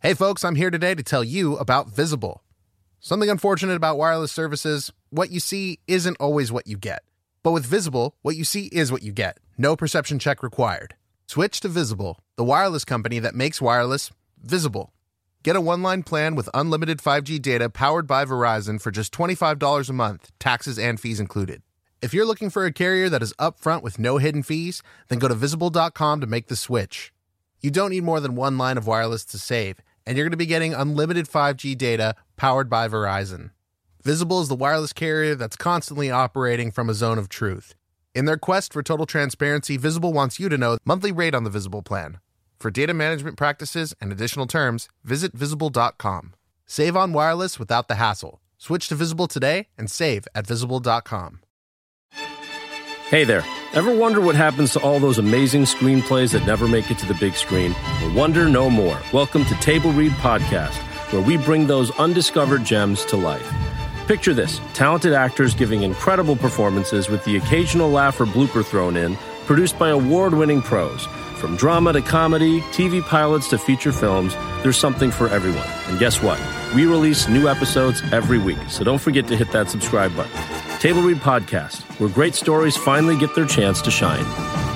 Hey folks, I'm here today to tell you about Visible. Something unfortunate about wireless services, what you see isn't always what you get. But with Visible, what you see is what you get. No perception check required. Switch to Visible, the wireless company that makes wireless visible. Get a one-line plan with unlimited 5G data powered by Verizon for just $25 a month, taxes and fees included. If you're looking for a carrier that is upfront with no hidden fees, then go to Visible.com to make the switch. You don't need more than one line of wireless to save, and you're going to be getting unlimited 5G data powered by Verizon. Visible is the wireless carrier that's constantly operating from a zone of truth. In their quest for total transparency, Visible wants you to know the monthly rate on the Visible plan. For data management practices and additional terms, visit Visible.com. Save on wireless without the hassle. Switch to Visible today and save at Visible.com. Hey there. Ever wonder what happens to all those amazing screenplays that never make it to the big screen? Well, wonder no more. Welcome to Table Read Podcast, where we bring those undiscovered gems to life. Picture this, talented actors giving incredible performances with the occasional laugh or blooper thrown in, produced by award-winning pros. From drama to comedy, TV pilots to feature films, there's something for everyone. And guess what? We release new episodes every week, so don't forget to hit that subscribe button. Table Read Podcast, where great stories finally get their chance to shine.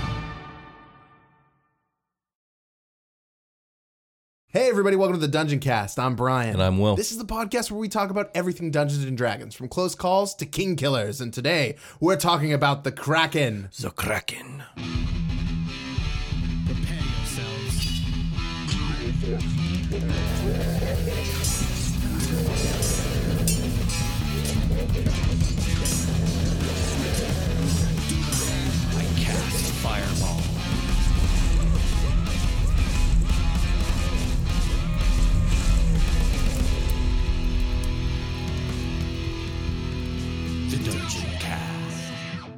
Hey everybody, welcome to the Dungeon Cast. I'm Brian. And I'm Will. This is the podcast where we talk about everything Dungeons & Dragons, from close calls to king killers. And today, we're talking about the Kraken. The Kraken. Prepare yourselves. I cast Fireball. The Dungeon Cast.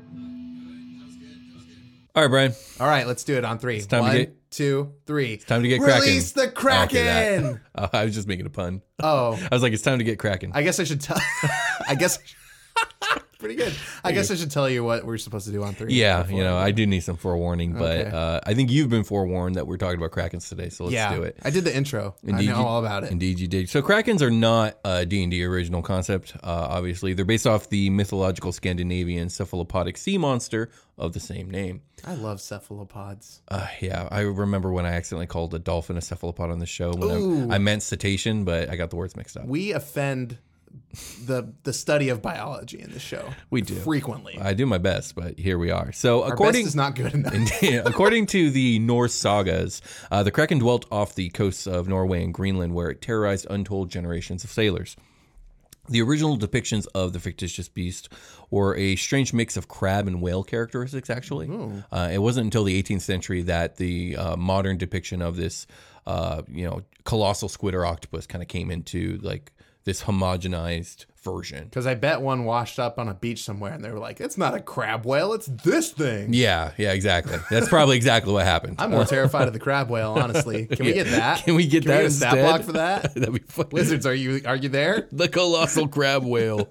All right, Brian. All right, let's do it on three. time to 1, get- 2, 3. Time to get Kraken. Release the Kraken! Okay, that. I was just making a pun. Oh, I was like, it's time to get Kraken. I guess I should tell. I guess. Pretty good. I guess I should tell you what we're supposed to do on 3. Yeah, before you know, I I do need some forewarning, but Okay. I think you've been forewarned that we're talking about Krakens today, so let's do it. I did the intro. Indeed, I know all about it. Indeed, you did. So Krakens are not a D&D original concept, obviously. They're based off the mythological Scandinavian cephalopodic sea monster of the same name. I love cephalopods. Yeah, I remember when I accidentally called a dolphin a cephalopod on the show. Ooh. I meant cetacean, but I got the words mixed up. We offend the study of biology in the show. We do. Frequently. I do my best, but here we are. So Our according best is not good enough. According to the Norse sagas, the Kraken dwelt off the coasts of Norway and Greenland, where it terrorized untold generations of sailors. The original depictions of the fictitious beast were a strange mix of crab and whale characteristics, actually. It wasn't until the 18th century that the modern depiction of this colossal squid or octopus kind of came into like this homogenized version. Because I bet one washed up on a beach somewhere and they were like, it's not a crab whale, it's this thing. Yeah, exactly. That's probably exactly what happened. I'm more terrified of the crab whale, honestly. Can we get that? Can we get that a stat instead? block for that? That'd be fun. Wizards, are you there? The colossal crab whale.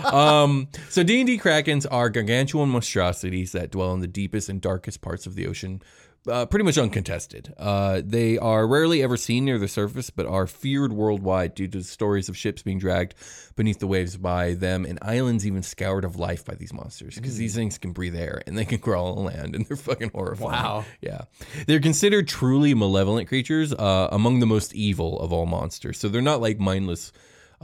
So D&D Krakens are gargantuan monstrosities that dwell in the deepest and darkest parts of the ocean, pretty much uncontested. They are rarely ever seen near the surface, but are feared worldwide due to the stories of ships being dragged beneath the waves by them and islands even scoured of life by these monsters, because these things can breathe air and they can crawl on land and they're fucking horrifying. Wow. Yeah. They're considered truly malevolent creatures, among the most evil of all monsters. So they're not like mindless,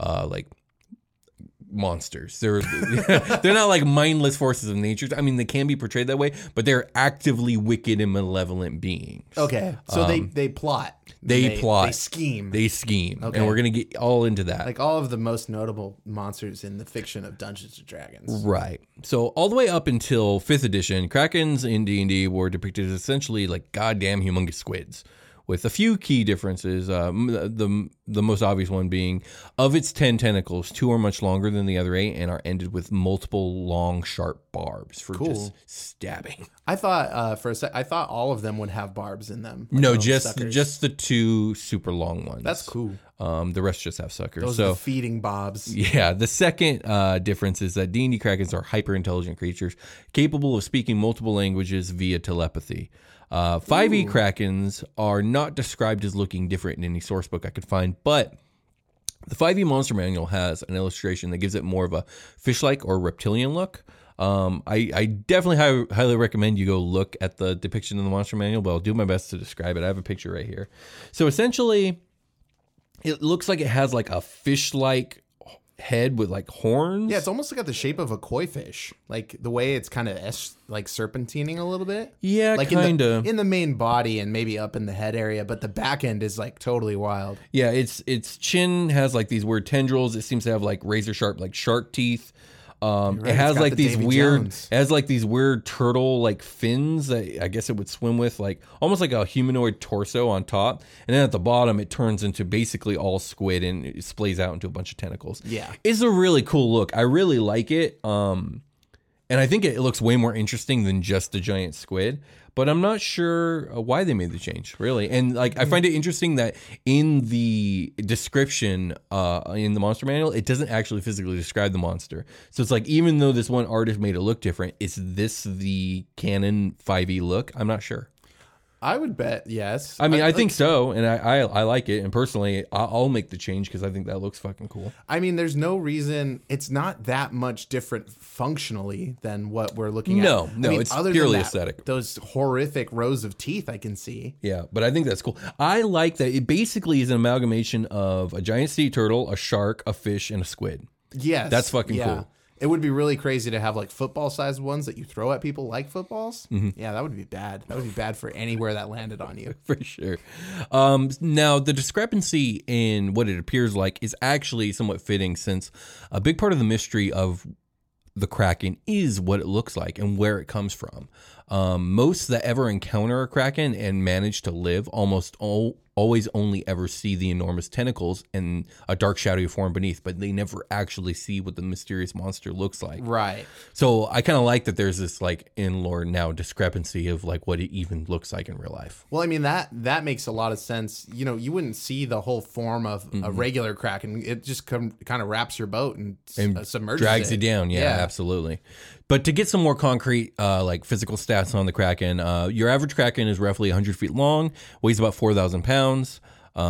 monsters. They're not like mindless forces of nature. I mean, they can be portrayed that way, but they're actively wicked and malevolent beings. Okay. So they plot. They plot. They scheme. They scheme. Okay. And we're going to get all into that. Like all of the most notable monsters in the fiction of Dungeons & Dragons. Right. So all the way up until 5th edition, Krakens in D&D were depicted as essentially like goddamn humongous squids, with a few key differences. The most obvious one being, of its 10 tentacles, 2 are much longer than the other 8 and are ended with multiple long, sharp barbs for just stabbing. I thought I thought all of them would have barbs in them. Like No, little just suckers. just the 2 super long ones. That's cool. The rest just have suckers. Those are the feeding bobs. Yeah, the second difference is that D&D Krakens are hyper-intelligent creatures capable of speaking multiple languages via telepathy. 5e krakens are not described as looking different in any source book I could find, but the 5e Monster Manual has an illustration that gives it more of a fish-like or reptilian look. I definitely highly recommend you go look at the depiction in the Monster Manual, but I'll do my best to describe it. I have a picture right here. So essentially, it looks like it has like a fish-like head with like horns. Yeah, it's almost got the shape of a koi fish, like the way it's kind of like serpentining a little bit. Yeah, like kind of in the main body and maybe up in the head area, but the back end is like totally wild. Yeah, its chin has like these weird tendrils. It seems to have like razor sharp like shark teeth. Right, it has got like the these Davy weird, Jones. it has like these weird turtle like fins that I guess it would swim with, like almost like a humanoid torso on top, and then at the bottom it turns into basically all squid and it splays out into a bunch of tentacles. Yeah. It's a really cool look. I really like it. And I think it looks way more interesting than just a giant squid, but I'm not sure why they made the change, really. And like, I find it interesting that in the description in the Monster Manual, it doesn't actually physically describe the monster. So it's like, even though this one artist made it look different, is this the canon 5e look? I'm not sure. I would bet yes. I mean, I think so, and I like it. And personally, I'll make the change because I think that looks fucking cool. I mean, there's no reason. It's not that much different functionally than what we're looking at. No, I mean, it's other purely than that, aesthetic. Those horrific rows of teeth I can see. Yeah, but I think that's cool. I like that it basically is an amalgamation of a giant sea turtle, a shark, a fish, and a squid. Yes. That's fucking cool. It would be really crazy to have like football-sized ones that you throw at people like footballs. Mm-hmm. Yeah, that would be bad. That would be bad for anywhere that landed on you. For sure. Now, the discrepancy in what it appears like is actually somewhat fitting, since a big part of the mystery of the Kraken is what it looks like and where it comes from. Most that ever encounter a Kraken and manage to live always only ever see the enormous tentacles and a dark shadowy form beneath, but they never actually see what the mysterious monster looks like. Right. So I kind of like that there's this like in lore now discrepancy of like what it even looks like in real life. Well, I mean, that makes a lot of sense. You know, you wouldn't see the whole form of a regular Kraken. It just kind of wraps your boat and submerges drags it. you down. Yeah, absolutely. But to get some more concrete, like physical stats on the Kraken, your average Kraken is roughly 100 feet long, weighs about 4,000 pounds,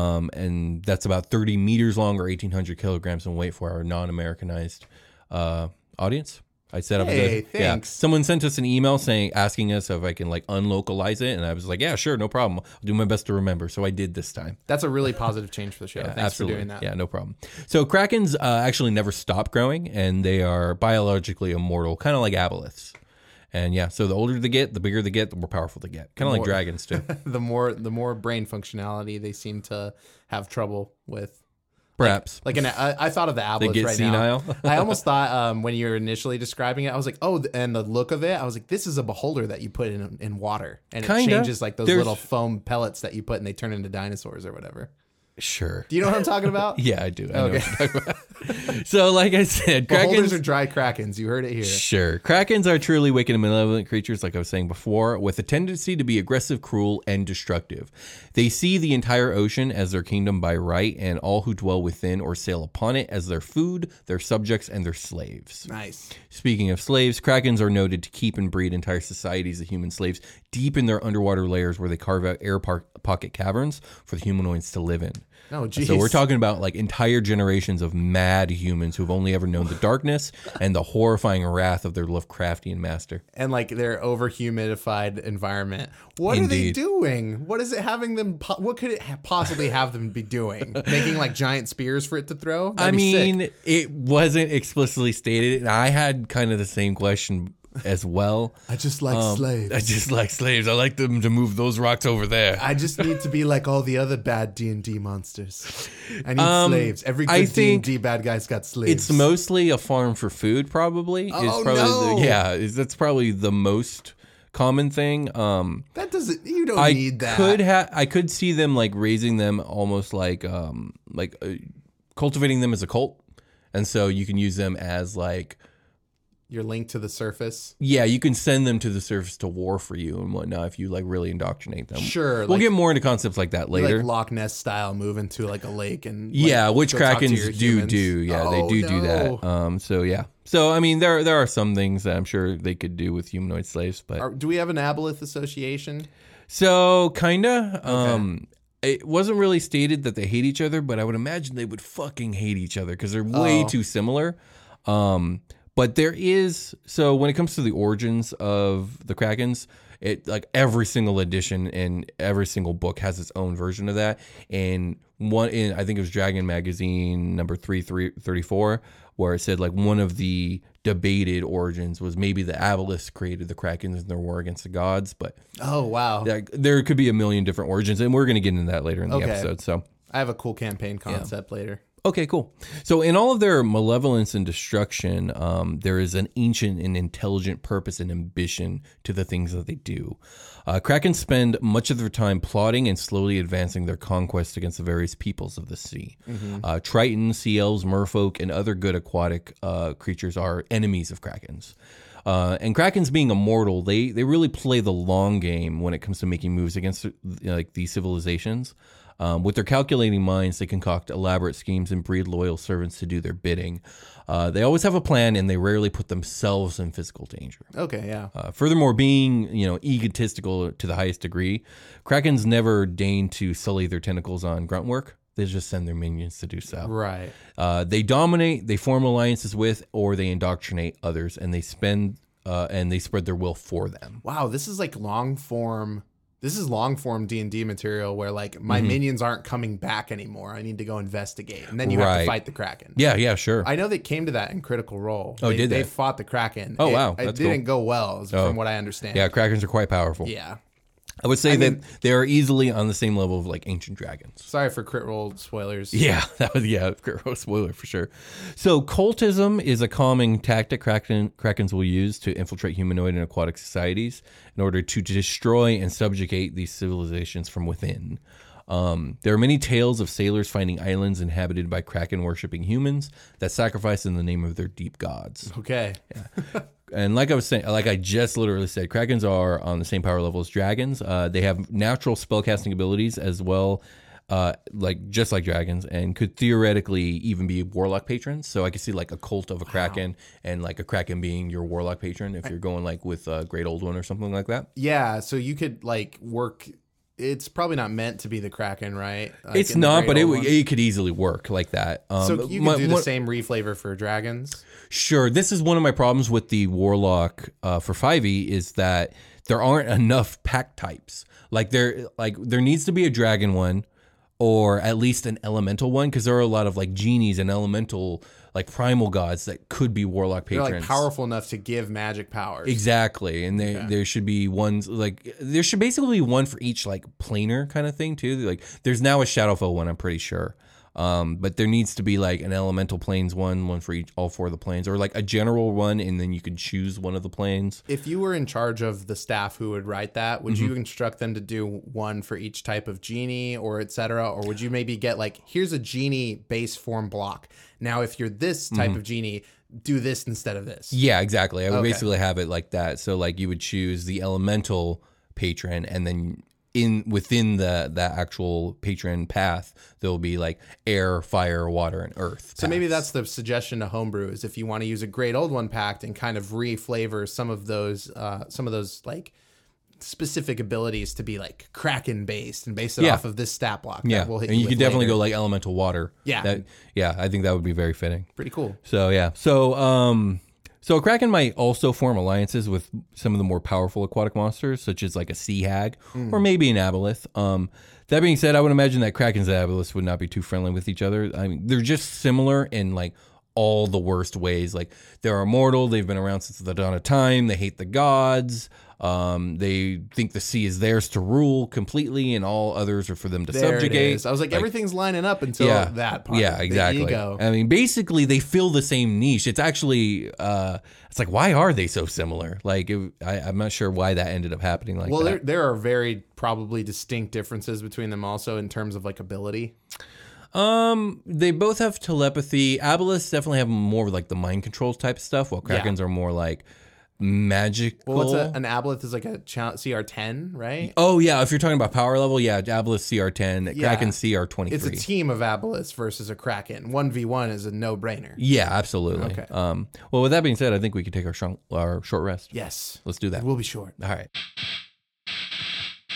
and that's about 30 meters long or 1,800 kilograms in weight for our non-Americanized audience. I set up. Hey, thanks. Someone sent us an email asking us if I can like unlocalize it, and I was like, yeah, sure, no problem. I'll do my best to remember. So I did this time. That's a really positive change for the show. Thanks Absolutely. for doing that. Yeah, no problem. So Krakens actually never stop growing, and they are biologically immortal, kind of like aboleths. And yeah, so the older they get, the bigger they get, the more powerful they get. Kind of like dragons too. The more brain functionality they seem to have trouble with. Perhaps. I thought of the aboleth get right senile. now. I almost thought when you were initially describing it, I was like, oh, and the look of it, I was like, this is a beholder that you put in water, and it Kinda. changes like those There's- little foam pellets that you put, and they turn into dinosaurs or whatever. Sure. Do you know what I'm talking about? Yeah, I do. I know Okay. what you're talking about. So, like I said, Beholders Krakens are dry krakens. You heard it here. Sure. Krakens are truly wicked and malevolent creatures, like I was saying before, with a tendency to be aggressive, cruel, and destructive. They see the entire ocean as their kingdom by right, and all who dwell within or sail upon it as their food, their subjects, and their slaves. Nice. Speaking of slaves, Krakens are noted to keep and breed entire societies of human slaves deep in their underwater layers where they carve out air pocket caverns for the humanoids to live in. Oh, geez. So we're talking about like entire generations of mad humans who've only ever known the darkness and the horrifying wrath of their Lovecraftian master. And like their over-humidified environment. What are Indeed. they doing? What is it having them? What could it possibly have them be doing? Making like giant spears for it to throw? That'd be sick. It wasn't explicitly stated, and I had kind of the same question as well. I just like slaves. I just like slaves. I like them to move those rocks over there. I just need to be like all the other bad D&D monsters. I need slaves. Every I good think D&D bad guy's got slaves. It's mostly a farm for food, probably. Oh, probably no. That's probably the most common thing. That doesn't. You don't I need that. I could see them like raising them almost like cultivating them as a cult, and so you can use them as like. You're linked to the surface. Yeah, you can send them to the surface to war for you and whatnot if you like really indoctrinate them. Sure, we'll like- get more into concepts like that later. Like Loch Ness style, move into like a lake and Yeah, like, which go talk to your Krakens do. humans. Yeah, they Oh, do no. that. So yeah. So I mean, there are some things that I'm sure they could do with humanoid slaves, but Do we have an aboleth association? So kinda. It wasn't really stated that they hate each other, but I would imagine they would fucking hate each other because they're way too similar. But there is, so when it comes to the origins of the Krakens, it like every single edition and every single book has its own version of that. And I think it was Dragon Magazine number 334, where it said like one of the debated origins was maybe the Aboleths created the Krakens in their war against the gods. But Oh, wow. there could be a million different origins, and we're going to get into that later in the Okay. episode. So I have a cool campaign concept later. okay, cool. So in all of their malevolence and destruction, there is an ancient and intelligent purpose and ambition to the things that they do. Kraken spend much of their time plotting and slowly advancing their conquest against the various peoples of the sea. Tritons, sea elves, merfolk, and other good aquatic creatures are enemies of Krakens. And Krakens being immortal, they really play the long game when it comes to making moves against like these civilizations. With their calculating minds, they concoct elaborate schemes and breed loyal servants to do their bidding. They always have a plan, and they rarely put themselves in physical danger. Okay, yeah. Furthermore, being egotistical to the highest degree, Krakens never deign to sully their tentacles on grunt work. They just send their minions to do so. Right. They dominate, they form alliances with, or they indoctrinate others, and they spread their will for them. Wow, this is like long form. This is long form D&D material where like my minions aren't coming back anymore. I need to go investigate. And then you have to fight the Kraken. Yeah, sure. I know they came to that in Critical Role. Oh, did they? They fought the Kraken. Oh, wow. It That's didn't go well, from what I understand. Yeah, Krakens are quite powerful. Yeah. I would say that they are easily on the same level of like ancient dragons. Sorry for Crit Roll spoilers. Yeah, that was spoiler for sure. So cultism is a calming tactic Krakens will use to infiltrate humanoid and aquatic societies in order to destroy and subjugate these civilizations from within. There are many tales of sailors finding islands inhabited by Kraken worshipping humans that sacrifice in the name of their deep gods. Okay. And like I was saying, like I just literally said, Krakens are on the same power level as dragons. They have natural spellcasting abilities as well, just like dragons, and could theoretically even be warlock patrons. So I could see like a cult of a Kraken, and like a Kraken being your warlock patron if you're going like with a Great Old One or something like that. Yeah, so you could like work. It's probably not meant to be the Kraken, right? Like It's in the not, Great but Old One. it could easily work like that. So you can do the same reflavor for dragons. Sure. This is one of my problems with the Warlock for 5e is that there aren't enough pack types. There needs to be a dragon one, or at least an elemental one, because there are a lot of like genies and elemental like primal gods that could be warlock patrons. They're like powerful enough to give magic powers. Exactly. And there should be ones like there should basically be one for each like planar kind of thing too. Like there's now a Shadowfell one, I'm pretty sure. But there needs to be like an elemental planes one for all four of the planes, or like a general one, and then you could choose one of the planes. If you were in charge of the staff who would write that, would you instruct them to do one for each type of genie or et cetera? Or would you maybe get like, here's a genie base form block. Now, if you're this type of genie, do this instead of this. Yeah, exactly. I would basically have it like that. So like you would choose the elemental patron, and then within the actual patron path, there'll be like air, fire, water, and earth. So maybe that's the suggestion to homebrew, is if you want to use a Great Old One pact and kind of re-flavor some of those like specific abilities to be like Kraken based and base it off of this stat block. Yeah, We'll hit and you with could definitely later. go like elemental water. Yeah. I think that would be very fitting. Pretty cool. So yeah, so a Kraken might also form alliances with some of the more powerful aquatic monsters, such as like a sea hag or maybe an aboleth. That being said, I would imagine that Krakens and aboleths would not be too friendly with each other. I mean, they're just similar in like all the worst ways. Like they're immortal. They've been around since the dawn of time. They hate the gods. They think the sea is theirs to rule completely, and all others are for them to subjugate. It is. I was like, everything's lining up until that part. Yeah, exactly. The ego. I mean, basically, they fill the same niche. It's actually, it's like, why are they so similar? Like, I'm not sure why that ended up happening like that. Well, there are very probably distinct differences between them also in terms of like ability. They both have telepathy. Aboleths definitely have more of like the mind controls type of stuff, while Krakens are more like magical. Well, an aboleth is like a CR10, right? Oh yeah, if you're talking about power level, yeah, aboleth CR10, Kraken CR23. It's a team of aboleths versus a Kraken. 1v1 is a no-brainer. Yeah, absolutely. Okay. Well, with that being said, I think we could take our short rest. Yes. Let's do that. We'll be short. All right.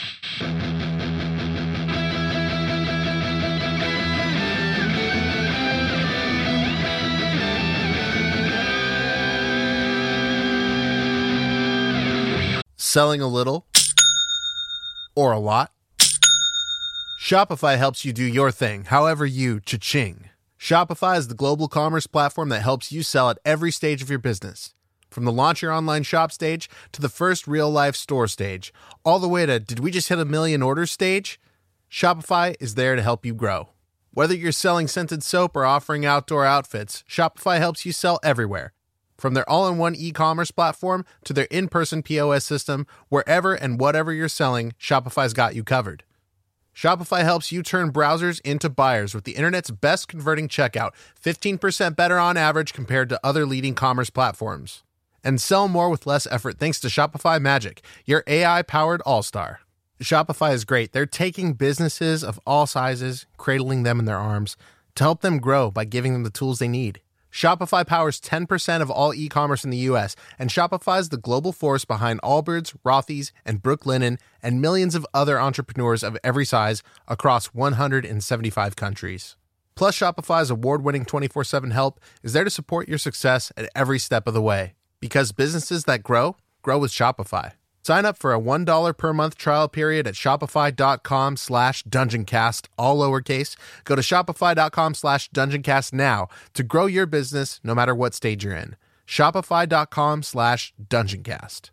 Selling a little or a lot? Shopify helps you do your thing, however you cha-ching. Shopify is the global commerce platform that helps you sell at every stage of your business. From the launch your online shop stage to the first real-life store stage, all the way to did we just hit 1 million orders stage? Shopify is there to help you grow. Whether you're selling scented soap or offering outdoor outfits, Shopify helps you sell everywhere. From their all-in-one e-commerce platform to their in-person POS system, wherever and whatever you're selling, Shopify's got you covered. Shopify helps you turn browsers into buyers with the internet's best converting checkout, 15% better on average compared to other leading commerce platforms. And sell more with less effort thanks to Shopify Magic, your AI-powered all-star. Shopify is great. They're taking businesses of all sizes, cradling them in their arms, to help them grow by giving them the tools they need. Shopify powers 10% of all e-commerce in the U.S., and Shopify is the global force behind Allbirds, Rothy's, and Brooklinen, and millions of other entrepreneurs of every size across 175 countries. Plus, Shopify's award-winning 24/7 help is there to support your success at every step of the way. Because businesses that grow, grow with Shopify. Sign up for a $1 per month trial period at shopify.com/dungeoncast, all lowercase. Go to shopify.com/dungeoncast now to grow your business no matter what stage you're in. Shopify.com/dungeoncast.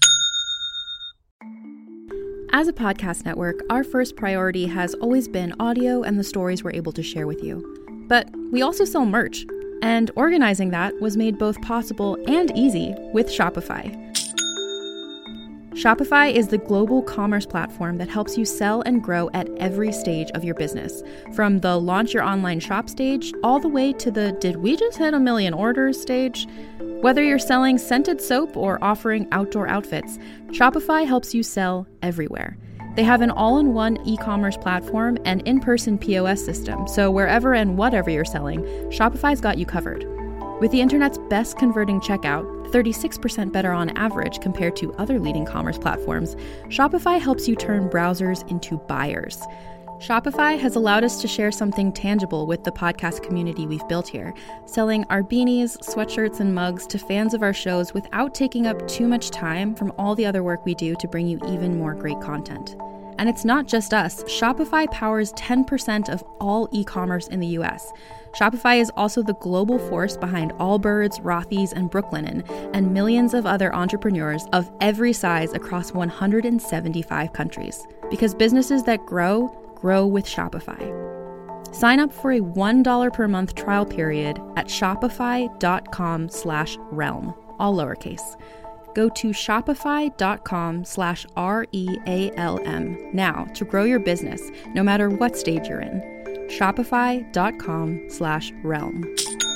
As a podcast network, our first priority has always been audio and the stories we're able to share with you. But we also sell merch, and organizing that was made both possible and easy with Shopify. Shopify is the global commerce platform that helps you sell and grow at every stage of your business, from the launch your online shop stage all the way to the did we just hit 1 million orders stage. Whether you're selling scented soap or offering outdoor outfits, Shopify helps you sell everywhere. They have an all-in-one e-commerce platform and in-person POS system, so wherever and whatever you're selling, Shopify's got you covered. With the internet's best converting checkout, 36% better on average compared to other leading commerce platforms, Shopify helps you turn browsers into buyers. Shopify has allowed us to share something tangible with the podcast community we've built here, selling our beanies, sweatshirts, and mugs to fans of our shows without taking up too much time from all the other work we do to bring you even more great content. And it's not just us. Shopify powers 10% of all e-commerce in the US. Shopify is also the global force behind Allbirds, Rothy's, and Brooklinen, and millions of other entrepreneurs of every size across 175 countries. Because businesses that grow, grow with Shopify. Sign up for a $1 per month trial period at shopify.com/realm, all lowercase. Go to shopify.com/REALM now to grow your business, no matter what stage you're in. Shopify.com/realm.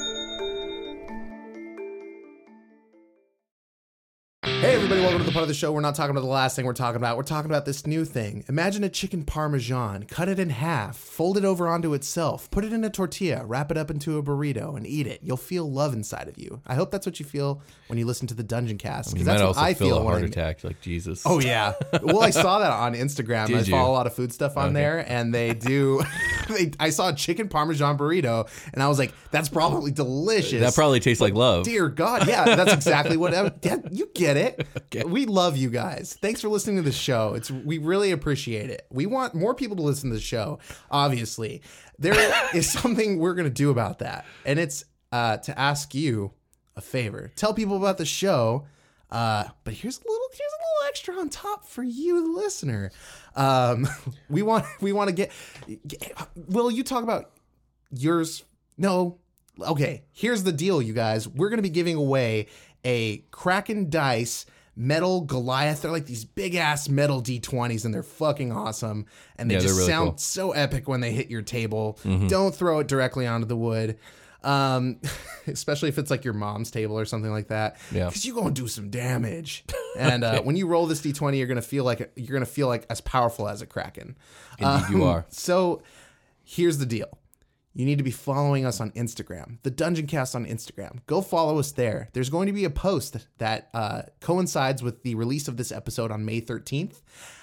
Hey everybody, welcome to the part of the show. We're not talking about the last thing we're talking about. We're talking about this new thing. Imagine a chicken parmesan, cut it in half, fold it over onto itself, put it in a tortilla, wrap it up into a burrito, and eat it. You'll feel love inside of you. I hope that's what you feel when you listen to the Dungeon Cast. You That's might what also I feel feel a when heart I- attack, like Jesus. Oh yeah. Well, I saw that on Instagram. Did I you? follow a lot of food stuff on there, and they do. I saw a chicken parmesan burrito, and I was like, "That's probably delicious." That probably tastes like love. Dear God, yeah, that's exactly what. You get it. Okay. We love you guys. Thanks for listening to the show. We really appreciate it. We want more people to listen to the show. Obviously, there is something we're gonna do about that, and it's to ask you a favor. Tell people about the show. But here's a little extra on top for you, the listener. We want to get. Will you talk about yours? No. Okay. Here's the deal, you guys. We're gonna be giving away a Kraken Dice metal Goliath. They're like these big ass metal D20s, and they're fucking awesome. And they Yeah, just they're really sound cool. so epic when they hit your table. Don't throw it directly onto the wood. Especially if it's like your mom's table or something like that. Yeah. Because you're gonna do some damage. And when you roll this D20, you're gonna feel like as powerful as a Kraken. Indeed you are. So here's the deal. You need to be following us on Instagram, the Dungeon Cast on Instagram. Go follow us there. There's going to be a post that coincides with the release of this episode on May 13th.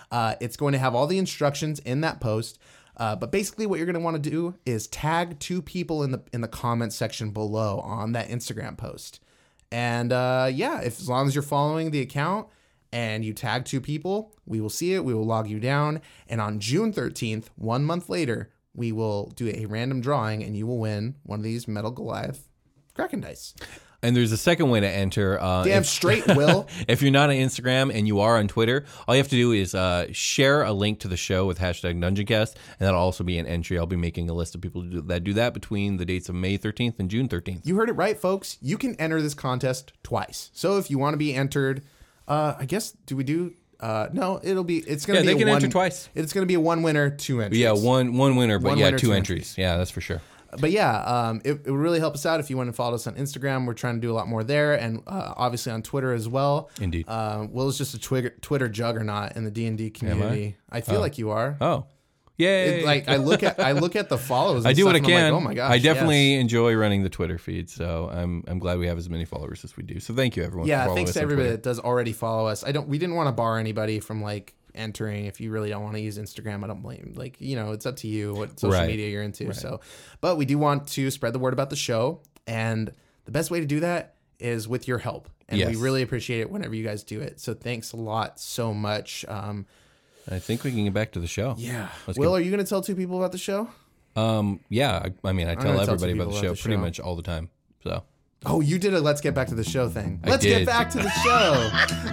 It's going to have all the instructions in that post. But basically what you're going to want to do is tag 2 people in the comment section below on that Instagram post. And as long as you're following the account and you tag 2 people, we will see it. We will log you down. And on June 13th, 1 month later, we will do a random drawing and you will win one of these Metal Goliath Kraken dice. And there's a second way to enter. Damn straight, Will. If you're not on Instagram and you are on Twitter, all you have to do is share a link to the show with hashtag DungeonCast, and that'll also be an entry. I'll be making a list of people that do that between the dates of May 13th and June 13th. You heard it right, folks. You can enter this contest twice. So if you want to be entered, I guess, do we do... no, it's going to be they can enter twice. It's going to be a 1 winner, 2 entries. Yeah, one winner, but One yeah, winner, 2 2 entries. Yeah, that's for sure. But yeah, it would really help us out if you went and followed us on Instagram. We're trying to do a lot more there, and obviously on Twitter as well. Indeed. Will's just a Twitter juggernaut in the D&D community. I feel like you are. Oh, yay! I look at the follows. And I do stuff what I and can. I'm like, oh my gosh, I definitely yes. enjoy running the Twitter feed, so I'm glad we have as many followers as we do. So thank you, everyone. Yeah, for following thanks us to on everybody Twitter. that does already follow us. We didn't want to bar anybody from entering. If you really don't want to use Instagram, I don't blame you. It's up to you what social Right. media you're into. Right. So, but we do want to spread the word about the show, and the best way to do that is with your help, and Yes. we really appreciate it whenever you guys do it. So thanks a lot so much. I think we can get back to the show. Yeah. Let's Will, are you going to tell 2 people about the show? Yeah. I mean, I tell gonna tell everybody some about the people show about the pretty show. much all the time. So Oh, you did a let's get back to the show thing. I Let's did. get back to the show.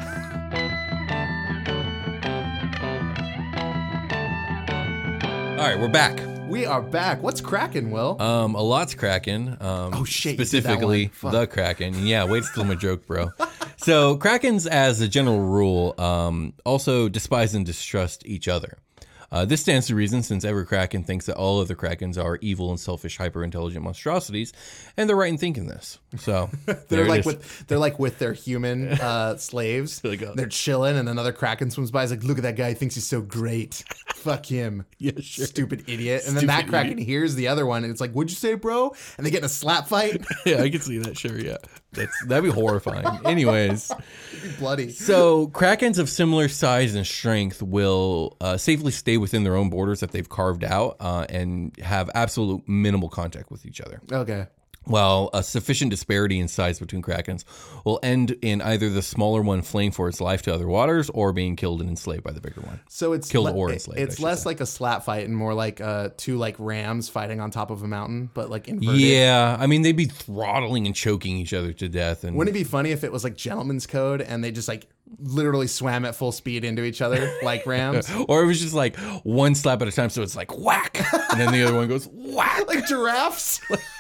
all right, we're back. We are back. What's cracking, Will? A lot's Kraken. Oh, shit, you did that Specifically, one. Fuck. the Kraken. And yeah, way to steal my joke, bro. So Krakens, as a general rule, also despise and distrust each other. This stands to reason since every Kraken thinks that all other Krakens are evil and selfish, hyper-intelligent monstrosities, and they're right in thinking this. So They're there it like is. with their human slaves. They're chilling, and another Kraken swims by. He's like, "Look at that guy! He thinks he's so great. Fuck him, Yeah, sure. stupid idiot." And then that Kraken hears the other one, and it's like, "What'd you say, bro?" And they get in a slap fight. Yeah, I can see that. Sure, yeah, that'd be horrifying. Anyways, Bloody. so Krakens of similar size and strength will safely stay within their own borders that they've carved out and have absolute minimal contact with each other. Okay. While a sufficient disparity in size between Krakens will end in either the smaller one fleeing for its life to other waters or being killed and enslaved by the bigger one. So it's Killed or enslaved, I It's should less say. like a slap fight and more like 2 rams fighting on top of a mountain, but like inverted. Yeah, I mean, they'd be throttling and choking each other to death. And Wouldn't it be funny if it was like Gentleman's Code and they just literally swam at full speed into each other like rams? or it was just like one slap at a time, so it's like whack, and then the other one goes whack. Like giraffes?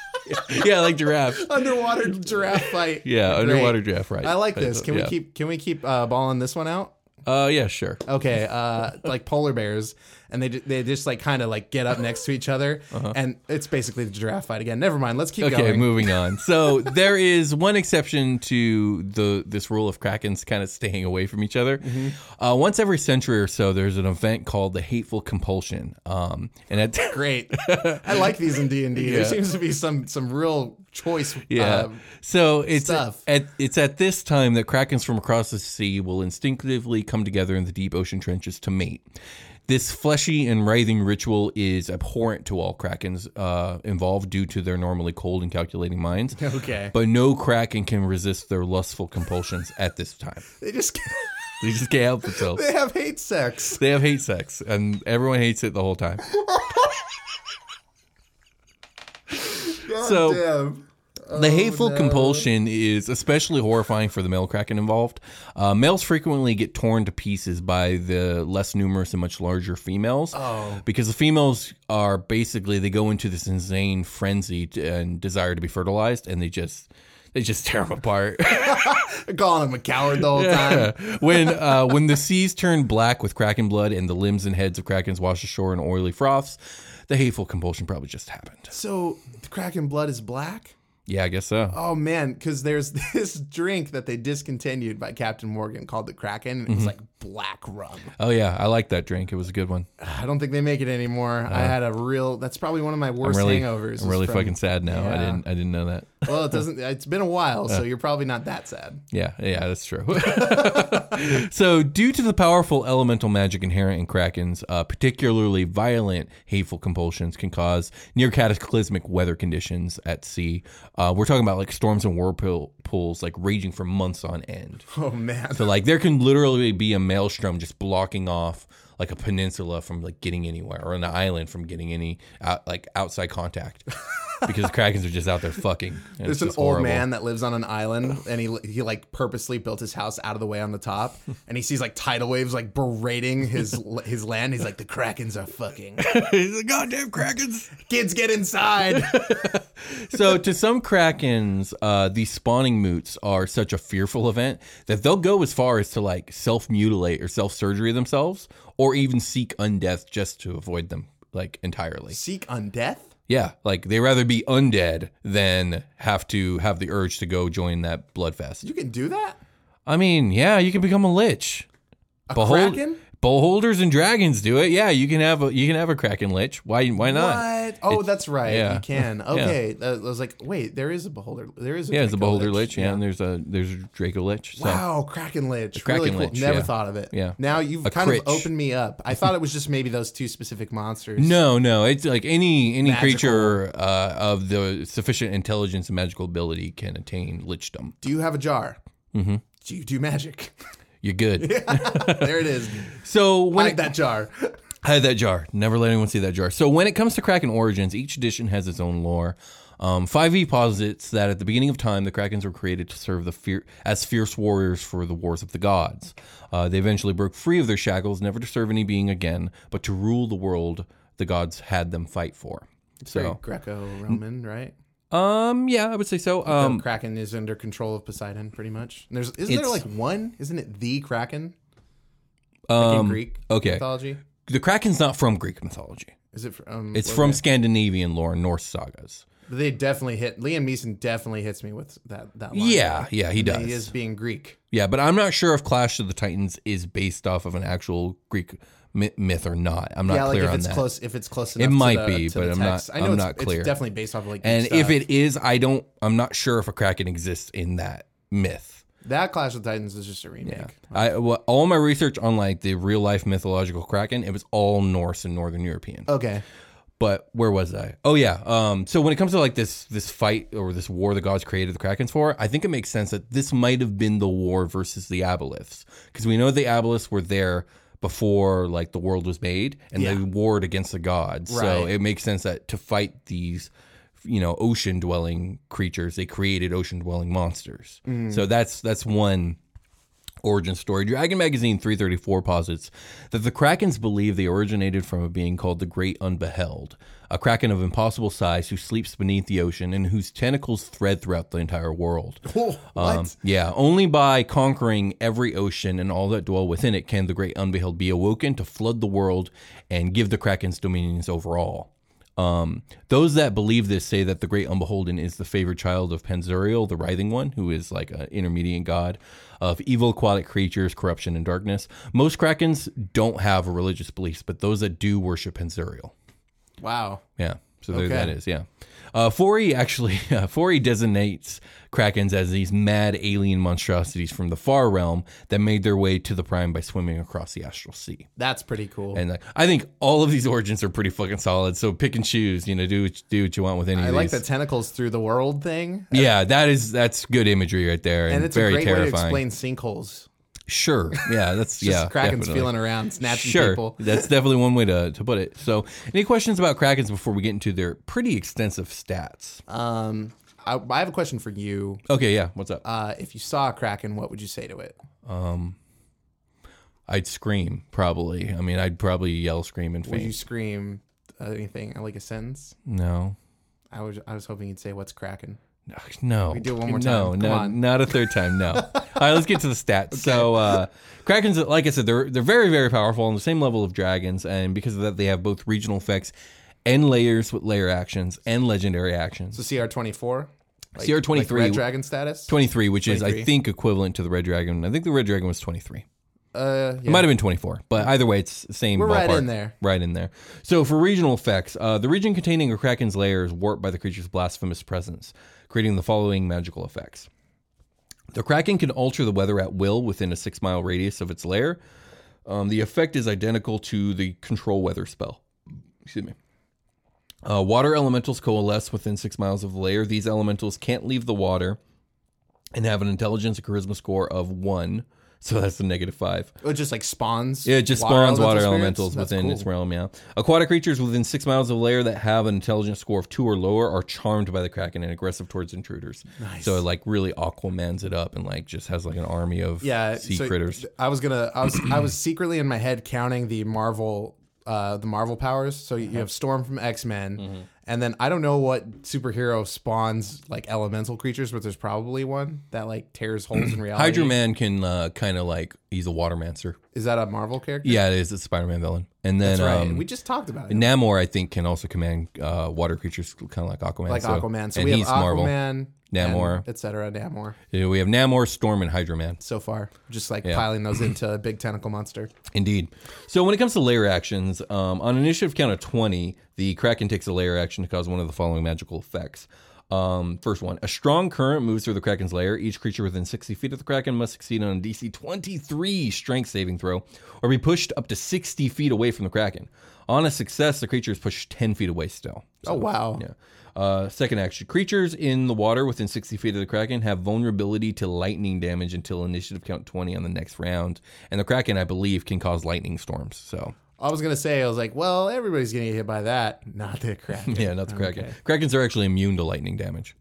Yeah, like giraffe. Underwater giraffe fight. Yeah, Great. underwater giraffe, right. I like this. Can Yeah. we keep balling this one out? Yeah, sure. Okay, like polar bears, and they just kind of get up next to each other, and it's basically the giraffe fight again. Never mind. Let's keep Okay, going. moving on. So there is one exception to this rule of Krakens kind of staying away from each other. Once every century or so, there's an event called the Hateful Compulsion, and at Great. I like these in D&D. There seems to be some real choice. Yeah. So it's stuff. it's at this time that Krakens from across the sea will instinctively come together in the deep ocean trenches to mate. This fleshy and writhing ritual is abhorrent to all Krakens involved due to their normally cold and calculating minds. Okay. But no Kraken can resist their lustful compulsions at this time. They just They just can't help themselves. they have hate sex. They have hate sex, and everyone hates it the whole time. So Damn. the hateful compulsion is especially horrifying for the male Kraken involved. Males frequently get torn to pieces by the less numerous and much larger females. Because the females are basically, they go into this insane frenzy and desire to be fertilized, and they just tear them apart. Calling him a coward the whole time. When the seas turn black with Kraken blood and the limbs and heads of Krakens wash ashore in oily froths, the hateful compulsion probably just happened. So the Kraken blood is black? Yeah, I guess so. Oh man, because there's this drink that they discontinued by Captain Morgan called the Kraken, and it was like black rum. Oh yeah, I like that drink. It was a good one. I don't think they make it anymore. I had that's probably one of my worst hangovers. I'm really fucking sad now. Yeah. I didn't know that. Well, it's been a while, so you're probably not that sad. Yeah, that's true. So, due to the powerful elemental magic inherent in Krakens, particularly violent, hateful compulsions can cause near cataclysmic weather conditions at sea. We're talking about like storms and whirlpools, like raging for months on end. Oh man! So, like, there can literally be a maelstrom just blocking off like a peninsula from like getting anywhere, or an island from getting any outside contact. Because Krakens are just out there fucking. There's an old man that lives on an island, and he like purposely built his house out of the way on the top, and he sees like tidal waves like berating his land. He's like, the Krakens are fucking. He's like, goddamn Krakens. Kids, get inside. So to some Krakens, these spawning moots are such a fearful event that they'll go as far as to like self-mutilate or self-surgery themselves, or even seek undeath just to avoid them like entirely. Seek undeath? Yeah, like they rather be undead than have to have the urge to go join that bloodfest. You can do that? I mean, yeah, you can become a lich. Kraken? Beholders and dragons do it. Yeah, you can have a Kraken lich. Why not? What? Oh, that's right. Yeah. You can. Okay. I was like, wait, there is a beholder. There is a there's a Draco beholder lich. Yeah, and there's a Draco lich. So. Wow, Kraken lich. Kraken really cool. lich, Never yeah. thought of it. Yeah. Now you've A kind of critch. opened me up. I thought it was just maybe those two specific monsters. No, it's like any Magical. creature of the sufficient intelligence and magical ability can attain lichdom. Do you have a jar? Mm-hmm. Do you do magic? You're good. There it is. So when Hide that jar. Hide that jar. Never let anyone see that jar. So when it comes to Kraken origins, each edition has its own lore. 5e posits that at the beginning of time, the Krakens were created to serve as fierce warriors for the wars of the gods. They eventually broke free of their shackles, never to serve any being again, but to rule the world the gods had them fight for. Very Greco-Roman, right? Yeah, I would say so. The Kraken is under control of Poseidon, pretty much. Isn't there like one? Isn't it the Kraken? Like in Greek mythology? The Kraken's not from Greek mythology. Is it? It's from Scandinavian lore, Norse sagas. They definitely hit. Liam Neeson definitely hits me with that line. Yeah, he does. He is being Greek. Yeah, but I'm not sure if Clash of the Titans is based off of an actual Greek myth or not. I'm not clear on that. If it's close enough, It might to be, to but the I'm text. not. I know I'm it's, not clear. It's definitely based off of like. And Greek if stuff. it is, I'm not sure if a Kraken exists in that myth. That Clash of the Titans is just a remake. Yeah, all my research on like the real life mythological Kraken, it was all Norse and Northern European. Okay. But where was I? Oh yeah. So when it comes to like this fight or this war the gods created the Krakens for, I think it makes sense that this might have been the war versus the Aboleths, because we know the Aboleths were there before like the world was made, and they warred against the gods. Right. So it makes sense that to fight these, ocean dwelling creatures, they created ocean dwelling monsters. So that's one origin story. Dragon Magazine 334 posits that the Krakens believe they originated from a being called the Great Unbeheld, a Kraken of impossible size who sleeps beneath the ocean and whose tentacles thread throughout the entire world. What? Only by conquering every ocean and all that dwell within it can the Great Unbeheld be awoken to flood the world and give the Krakens dominions over all. Those that believe this say that the Great Unbeholden is the favored child of Panzuriel, the Writhing One, who is like an intermediate god of evil aquatic creatures, corruption, and darkness. Most Krakens don't have a religious beliefs, but those that do worship Panzuriel. Wow. Yeah. So there that is, yeah. Fori designates Krakens as these mad alien monstrosities from the far realm that made their way to the Prime by swimming across the astral sea. That's pretty cool. And I think all of these origins are pretty fucking solid. So pick and choose, do what you want with any of these. I like the tentacles through the world thing. Yeah, that's good imagery right there, and it's very a great terrifying. way to explain sinkholes. Sure. Yeah, that's Just Krakens definitely. feeling around, snatching Sure, people. that's definitely one way to put it. So, any questions about Krakens before we get into their pretty extensive stats? I have a question for you. Okay, yeah. What's up? If you saw a Kraken, what would you say to it? I'd scream, probably. I mean, I'd probably yell, scream, and Would you faint. scream anything like a sentence? No. I was hoping you'd say, "What's Kraken?" No. We do it one more No, time. Come on. not a third time. No. All right, let's get to the stats. So, Krakens, like I said, they're very, very powerful on the same level of dragons, and because of that, they have both regional effects and layers with layer actions and legendary actions. So CR24, CR23, like Red Dragon status. 23, which is 23. I think equivalent to the Red Dragon. I think the Red Dragon was 23. It might have been 24, but either way, it's the same. We're ballpark. right in there. Right in there. So for regional effects, the region containing a Kraken's lair is warped by the creature's blasphemous presence, creating the following magical effects. The Kraken can alter the weather at will within a 6-mile radius of its lair. The effect is identical to the control weather spell. Excuse me. Water elementals coalesce within 6 miles of the lair. These elementals can't leave the water and have an intelligence and charisma score of 1. So that's the -5. Oh, it just like spawns. Yeah, it just spawns water spirits? elementals That's within cool. its realm, yeah. Aquatic creatures within 6 miles of the lair that have an intelligence score of 2 or lower are charmed by the Kraken and aggressive towards intruders. Nice. So it like really Aquamans it up and like just has like an army of sea critters. I was secretly in my head counting the Marvel powers. So you have Storm from X-Men, and then I don't know what superhero spawns like elemental creatures, but there's probably one that like tears holes in reality. Hydra Man can kind of like, he's a watermancer. Is that a Marvel character? Yeah, it is. It's a Spider-Man villain. And then That's right. We just talked about it. Namor, I think, can also command water creatures kind of like Aquaman. Like Aquaman. So and we have he's Marvel. Aquaman, Namor. etc. Namor. Yeah, we have Namor, Storm, and Hydra Man. So far, just like piling those into a big tentacle monster. Indeed. So when it comes to layer actions, on an initiative count of 20, the Kraken takes a layer action to cause one of the following magical effects. First one, a strong current moves through the Kraken's lair. Each creature within 60 feet of the Kraken must succeed on a DC 23 strength saving throw or be pushed up to 60 feet away from the Kraken. On a success, the creature is pushed 10 feet away still. So, Oh, wow. yeah. Second action, creatures in the water within 60 feet of the Kraken have vulnerability to lightning damage until initiative count 20 on the next round. And the Kraken, I believe, can cause lightning storms. So I was going to say, I was like, well, everybody's going to get hit by that. Not the Kraken. yeah, not the Kraken. Okay. Krakens are actually immune to lightning damage.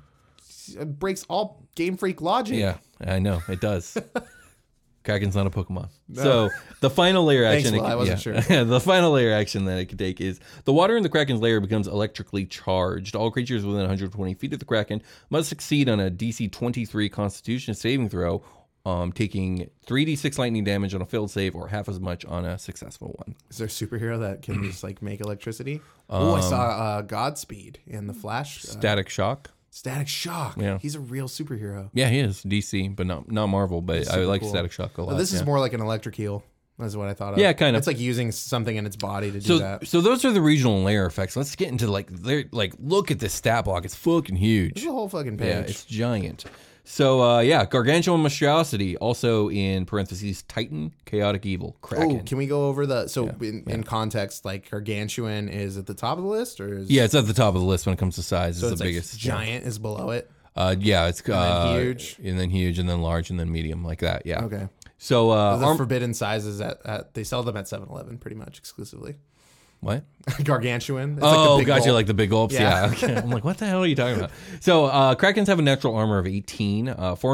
It breaks all Game Freak logic. Yeah, I know. It does. Kraken's not a Pokemon. No. So the final layer action... Thanks, Will, I wasn't sure. The final layer action that it can take is the water in the Kraken's lair becomes electrically charged. All creatures within 120 feet of the Kraken must succeed on a DC 23 Constitution saving throw, taking 3d6 lightning damage on a failed save or half as much on a successful one. Is there a superhero that can just like make electricity? Oh, I saw Godspeed in the Flash. Static Shock. Static Shock. Yeah. He's a real superhero. Yeah, he is DC, but not Marvel. But I like cool. Static Shock a lot. Well, this is yeah. more like an electric eel. That's what I thought of. Yeah, kind of. It's like using something in its body to do that. So those are the regional layer effects. Let's get into look at this stat block. It's fucking huge. There's a whole fucking page. Yeah, it's giant. So, Gargantuan Monstrosity, also in parentheses, Titan, Chaotic Evil, Kraken. Oh, can we go over in context, like Gargantuan is at the top of the list? Or is, Yeah, it's at the top of the list when it comes to size. so it's it's the like biggest. giant is below it? Yeah, it's then huge? and then huge, and then large, and then medium, like that, yeah. Okay. So, The forbidden sizes they sell them at 7-Eleven pretty much exclusively. what? Gargantuan. It's Oh, like the big gotcha, gulp. like the big gulps. Yeah. Yeah. Okay. I'm like, what the hell are you talking about? So, Krakens have a natural armor of 18,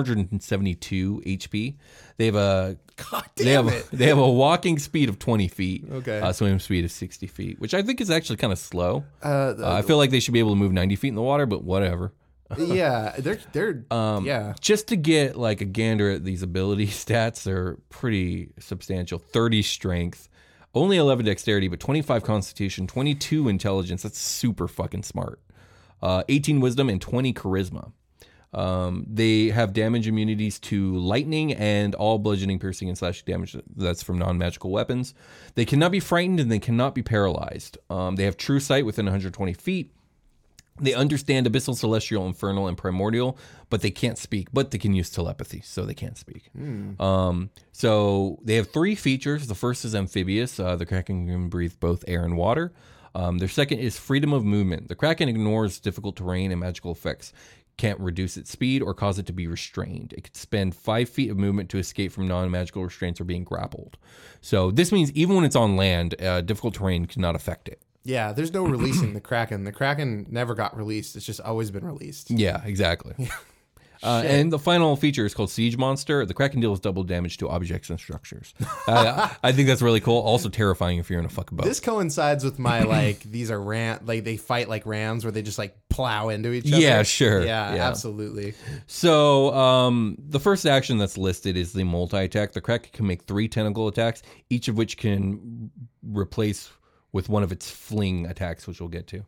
472 HP. They have a God damn it. They have a walking speed of 20 feet. Okay. Swimming speed of 60 feet, which I think is actually kind of slow. I feel like they should be able to move 90 feet in the water, but whatever. Yeah, they're yeah. Just to get like a gander at these ability stats, they're pretty substantial. 30 strength, only 11 dexterity, but 25 constitution, 22 intelligence. That's super fucking smart. 18 wisdom and 20 charisma. They have damage immunities to lightning and all bludgeoning, piercing, and slashing damage that's from non-magical weapons. They cannot be frightened and they cannot be paralyzed. They have true sight within 120 feet. They understand abyssal, celestial, infernal, and primordial, but they can't speak. But they can use telepathy, so they can't speak. So they have 3 features. The first is amphibious. The Kraken can breathe both air and water. Their second is freedom of movement. The Kraken ignores difficult terrain and magical effects. Can't reduce its speed or cause it to be restrained. It could spend 5 feet of movement to escape from non-magical restraints or being grappled. So this means even when it's on land, difficult terrain cannot affect it. Yeah, there's no releasing the Kraken. The Kraken never got released. It's just always been released. Yeah, exactly. And the final feature is called Siege Monster. The Kraken deals double damage to objects and structures. I think that's really cool. Also terrifying if you're in a fucking boat. This coincides with my these are they fight like rams where they just like plow into each other. Yeah, sure. Yeah, Yeah. absolutely. So the first action that's listed is the multi-attack. The Kraken can make 3 tentacle attacks, each of which can replace with one of its fling attacks, which we'll get to.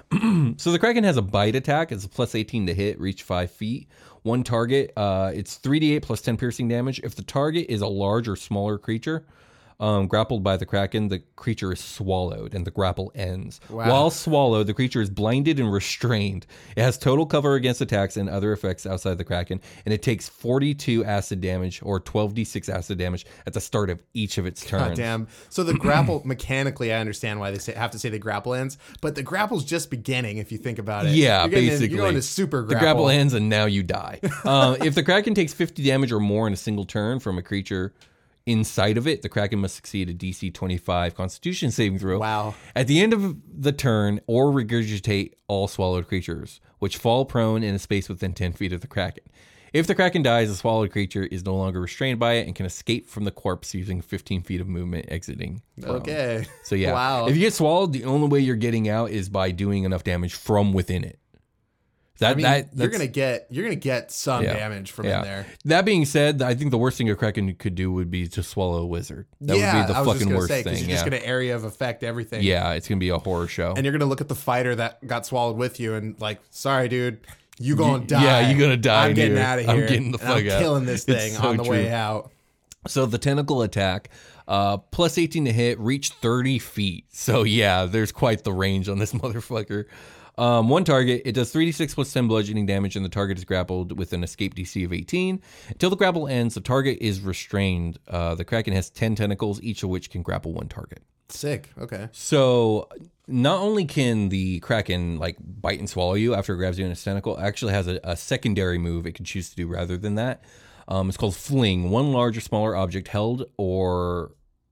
So the Kraken has a bite attack. It's a plus 18 to hit, reach 5 feet. One target. It's 3d8 plus 10 piercing damage. If the target is a large or smaller creature grappled by the Kraken, the creature is swallowed and the grapple ends. Wow. While swallowed, the creature is blinded and restrained. It has total cover against attacks and other effects outside the Kraken, and it takes 42 acid damage or 12d6 acid damage at the start of each of its turns. God damn. So the grapple, mechanically, I understand why they have to say the grapple ends, but the grapple's just beginning if you think about it. Yeah, You're basically. you're going to super grapple. The grapple ends and now you die. If the Kraken takes 50 damage or more in a single turn from a creature inside of it, the Kraken must succeed a DC 25 Constitution saving throw. Wow. At the end of the turn, or regurgitate all swallowed creatures, which fall prone in a space within 10 feet of the Kraken. If the Kraken dies, the swallowed creature is no longer restrained by it and can escape from the corpse using 15 feet of movement exiting prone. Okay. So yeah, Wow. if you get swallowed, the only way you're getting out is by doing enough damage from within it. I mean, That's- you're gonna get some damage from in there. That being said, I think the worst thing a Kraken could do would be to swallow a wizard. That would be the I was just fucking gonna worst say, 'cause thing. You're just gonna area of effect everything. Yeah, it's gonna be a horror show. And you're gonna look at the fighter that got swallowed with you and like, sorry, dude, you gonna die. Yeah, you're gonna die, I'm getting dude. out of I'm here. getting the and I'm fuck out. killing this It's thing so on the true. way out. So the tentacle attack, plus 18 to hit, reach 30 feet. So yeah, there's quite the range on this motherfucker. One target, it does 3d6 plus 10 bludgeoning damage, and the target is grappled with an escape DC of 18. Until the grapple ends, the target is restrained. The Kraken has 10 tentacles, each of which can grapple one target. Sick. Okay. So not only can the Kraken like bite and swallow you after it grabs you in its tentacle, it actually has a secondary move it can choose to do rather than that. It's called Fling. One large or smaller object held or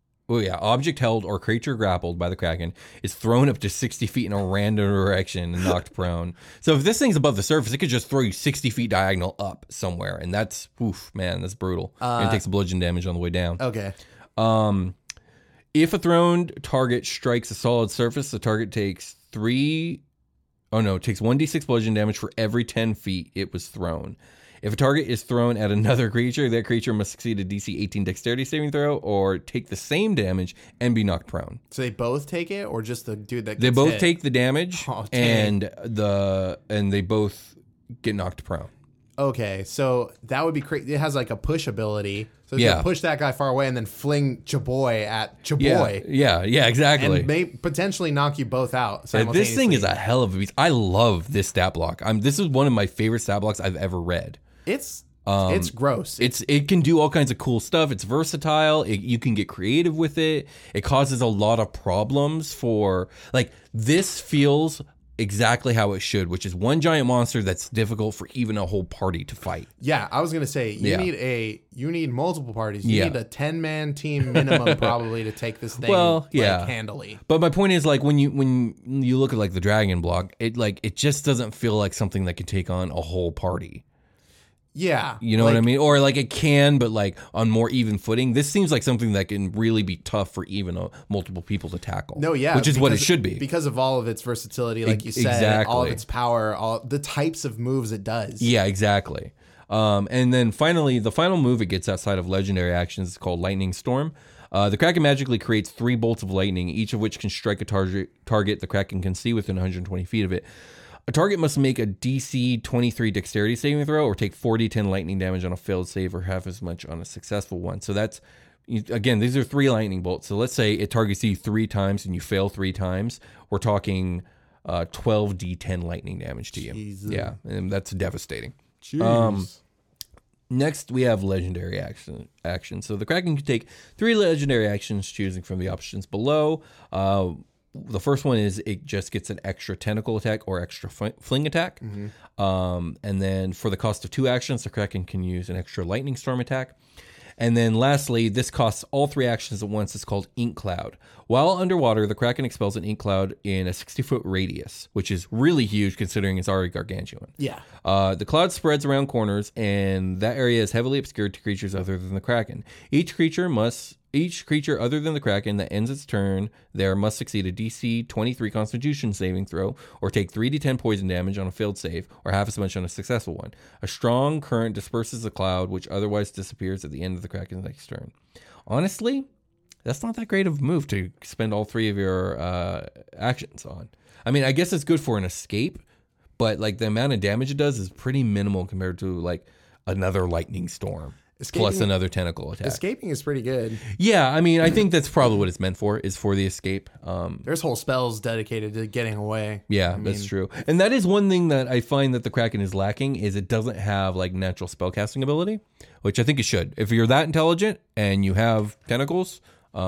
creature grappled by the Kraken is thrown up to 60 feet in a random direction and knocked prone. So if this thing's above the surface, it could just throw you 60 feet diagonal up somewhere, and that's that's brutal. And it takes bludgeon damage on the way down. Okay. If a thrown target strikes a solid surface, the target takes 1d6 bludgeon damage for every 10 feet it was thrown. If a target is thrown at another creature, that creature must succeed a DC 18 dexterity saving throw or take the same damage and be knocked prone. So they both take it, or just the dude that They gets both hit? take the damage Oh, dang. and they both get knocked prone. Okay, so that would be crazy. It has like a push ability, so you Yeah. can push that guy far away and then fling Chaboy at Chaboy, Yeah, exactly. and may potentially knock you both out. This thing simultaneously. is a hell of a beast. I love this stat block. This is one of my favorite stat blocks I've ever read. It's gross. It can do all kinds of cool stuff. It's versatile. You can get creative with it. It causes a lot of problems for like this feels exactly how it should, which is one giant monster that's difficult for even a whole party to fight. Yeah, I was gonna say you need multiple parties. You Yeah. need a 10-man team minimum probably to take this thing handily. But my point is like when you look at like the dragon block, it just doesn't feel like something that can take on a whole party. Yeah. You know what I mean? Or like it can, but like on more even footing. This seems like something that can really be tough for even multiple people to tackle. No, yeah. Which is what it because- should be. Because of all of its versatility, like you said, Exactly. all of its power, all the types of moves it does. Yeah, exactly. And then finally, the final move it gets outside of legendary actions is called Lightning Storm. The Kraken magically creates 3 bolts of lightning, each of which can strike a target the Kraken can see within 120 feet of it. A target must make a DC 23 dexterity saving throw or take 4d10 lightning damage on a failed save or half as much on a successful one. So that's, again, these are 3 lightning bolts. So let's say it targets you 3 times and you fail 3 times. We're talking 12d10 lightning damage to you. Jesus. Yeah, and that's devastating. Jeez. Next, we have legendary action. So the Kraken can take 3 legendary actions, choosing from the options below. The first one is it just gets an extra tentacle attack or extra fling attack. And then for the cost of 2 actions, the Kraken can use an extra lightning storm attack. And then lastly, this costs all 3 actions at once. It's called Ink Cloud. While underwater, the Kraken expels an ink cloud in a 60-foot radius, which is really huge considering it's already gargantuan. Yeah. The cloud spreads around corners, and that area is heavily obscured to creatures other than the Kraken. Each creature other than the Kraken that ends its turn there must succeed a DC 23 Constitution saving throw or take 3d10 poison damage on a failed save or half as much on a successful one. A strong current disperses the cloud, which otherwise disappears at the end of the Kraken's next turn. Honestly, that's not that great of a move to spend all 3 of your actions on. I mean, I guess it's good for an escape, but like the amount of damage it does is pretty minimal compared to like another lightning storm plus another tentacle attack. Escaping is pretty good. Yeah, I mean, I think that's probably what it's meant for, is for the escape. There's whole spells dedicated to getting away. Yeah, that's true. And that is one thing that I find that the Kraken is lacking, is it doesn't have like natural spellcasting ability, which I think it should. If you're that intelligent and you have tentacles,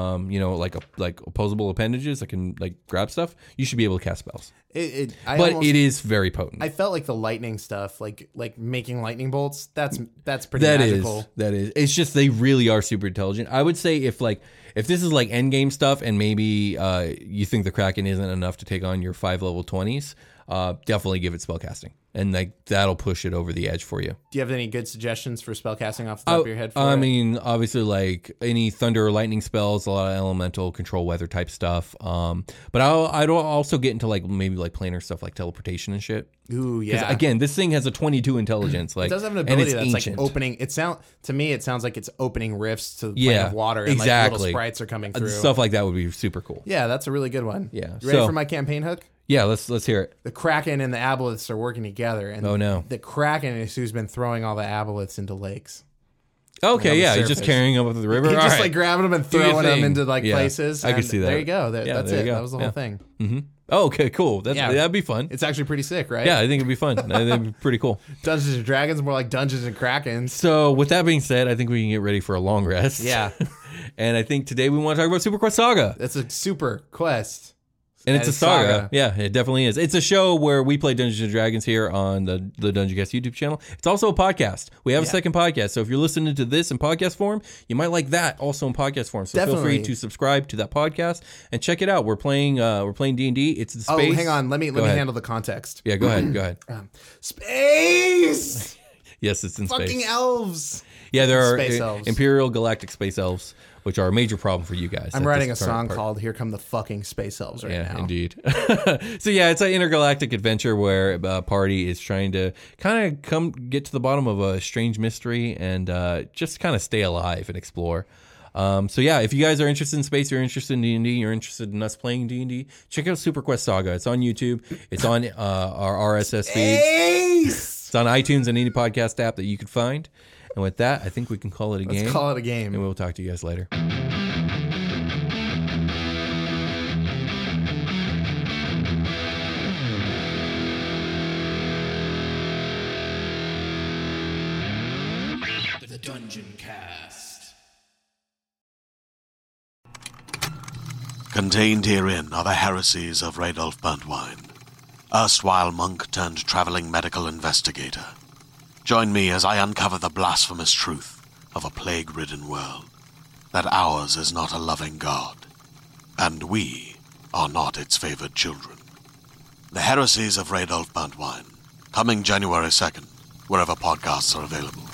like opposable appendages that can like grab stuff, you should be able to cast spells. It is very potent. I felt like the lightning stuff, like making lightning bolts, that's pretty magical. That is. It's just they really are super intelligent. I would say if this is like endgame stuff and maybe you think the Kraken isn't enough to take on your 5 level 20s, definitely give it spellcasting. And like that'll push it over the edge for you. Do you have any good suggestions for spellcasting off the top of your head? I mean, obviously, like any thunder or lightning spells, a lot of elemental control weather type stuff. But I'd also get into like maybe like planar stuff like teleportation and shit. Ooh, yeah. Because again, this thing has a 22 intelligence. Like it does have an ability that's ancient. like opening. It sounds like it's opening rifts to the plane of water, and like little sprites are coming through. Stuff like that would be super cool. Yeah, that's a really good one. Yeah. You ready for my campaign hook? Yeah, let's hear it. The Kraken and the aboleths are working together, and the Kraken is who's been throwing all the aboleths into lakes. Okay, yeah, he's just carrying them up the river. He's just like grabbing them and throwing them into like places. I can see that. There you go. That's it. That was the whole thing. Mm-hmm. Oh, okay, cool. That'd be fun. It's actually pretty sick, right? Yeah, I think it'd be fun. I think it'd be pretty cool. Dungeons and Dragons, more like Dungeons and Krakens. So with that being said, I think we can get ready for a long rest. Yeah. And I think today we want to talk about Super Quest Saga. It's a super quest. And it's a saga. Yeah, it definitely is. It's a show where we play Dungeons & Dragons here on the Dungeon Cast YouTube channel. It's also a podcast. We have a second podcast. So if you're listening to this in podcast form, you might like that also in podcast form. So feel free to subscribe to that podcast and check it out. We're playing D&D. It's the space. Oh, hang on. Let me handle the context. Yeah, go ahead. Space! Yes, it's in space. Fucking elves. Yeah, there are space elves. Imperial Galactic Space Elves, which are a major problem for you guys. I'm writing a song called Here Come the Fucking Space Elves right now. Yeah, indeed. So yeah, it's an intergalactic adventure where a party is trying to kind of get to the bottom of a strange mystery and just kind of stay alive and explore. So yeah, if you guys are interested in space, you're interested in D&D, you're interested in us playing D&D, check out Super Quest Saga. It's on YouTube. It's on our RSS feed. It's on iTunes and any podcast app that you could find. And with that, I think we can call it a game. Let's call it a game. And we'll talk to you guys later. The Dungeon Cast. Contained herein are the heresies of Radolf Burntwine, erstwhile monk turned traveling medical investigator. Join me as I uncover the blasphemous truth of a plague-ridden world, that ours is not a loving God, and we are not its favored children. The heresies of Radolf Burntwine, coming January 2nd, wherever podcasts are available.